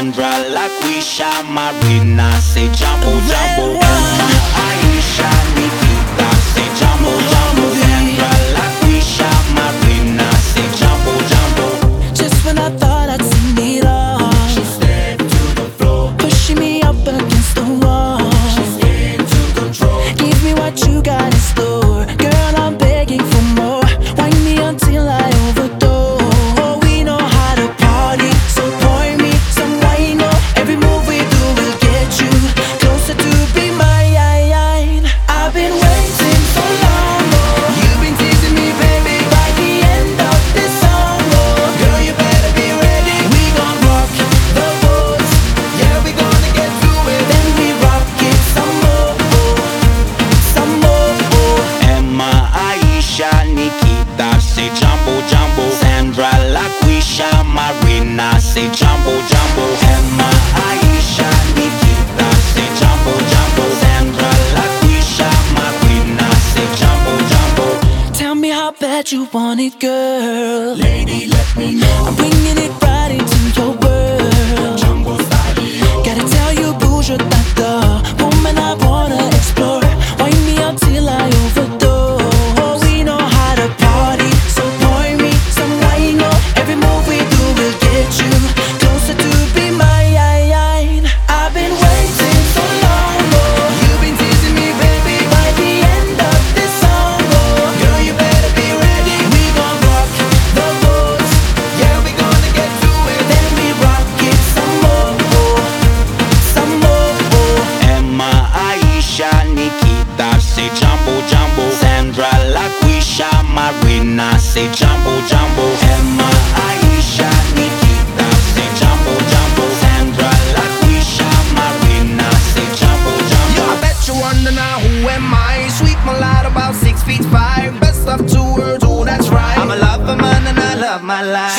Sandra, Laquisha, Marina, say Jumbo Jumbo. Emma, Aisha, Nikita, say Jumbo Jumbo. Sandra, Laquisha, Marina, say Jumbo Jumbo. Just when I thought I'd seen it all, She stepped to the floor, pushing me up against the wall. she's into control. Give me what you got in store, girl, I'm begging for more. Wind me until I overdose. We know how to party, so pour me some wine. Every move we do will get you closer to be mine. I've been waiting so long, you've been teasing me, baby. By the end of this song, girl, you better be ready. We gon' rock the boat, yeah, we gonna get through it. Then we rock it some more, some more. Emma, Aisha, Nikita, say Jumbo Jumbo. Sandra, Laquisha, Marina, say Jumbo Jumbo. Emma, Aisha, Nikita, say Jumbo Jumbo. Sandra, Laquisha, Marina, say Jumbo Jumbo. Tell me how bad you want it, girl. Lady, let me know. I'm bringing it right into your world. Jumbo style. Gotta tell you, boo, you're not the woman I wanna explore. Wind me up till I overdose. We know how to party, so pour me some wine. Every move we do will get you closer to be mine. I've been waiting so long, you've been teasing me, baby. By the end of this song, girl, you better be ready. We gon' rock the boat, yeah, we gonna get through it. Then we rock it some more, some more. Emma, Aisha, Nikita, say Jumbo Jumbo. Sandra, Laquisha, Marina, say Jumbo Jumbo. Emma, Aisha, Nikita, say Jumbo Jumbo. Sandra, Laquisha, Marina, say Jumbo Jumbo. Yo, I bet you wonder now who am I? Sweet mulatto, about 6'5". Best of two worlds, oh that's right. I'm a lover man and I love my life.